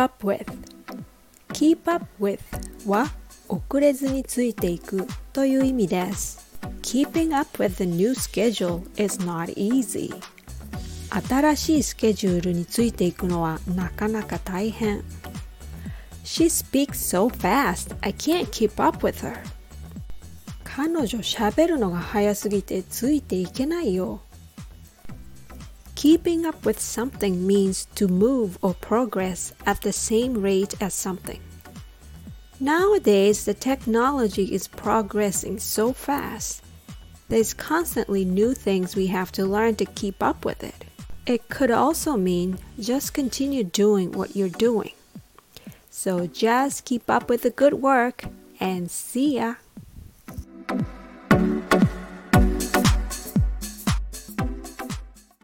up with keep up with は遅れずについていくという意味です。Keeping up with the new schedule is not easy. 新しいスケジュールについていくのはなかなか大変。She speaks so fast, I can't keep up with her. 彼女喋るのが早すぎてついていけないよ。Keeping up with something means to move or progress at the same rate as something. Nowadays, the technology is progressing so fast. There's constantly new things we have to learn to keep up with it. It could also mean just continue doing what you're doing. So just keep up with the good work and see ya!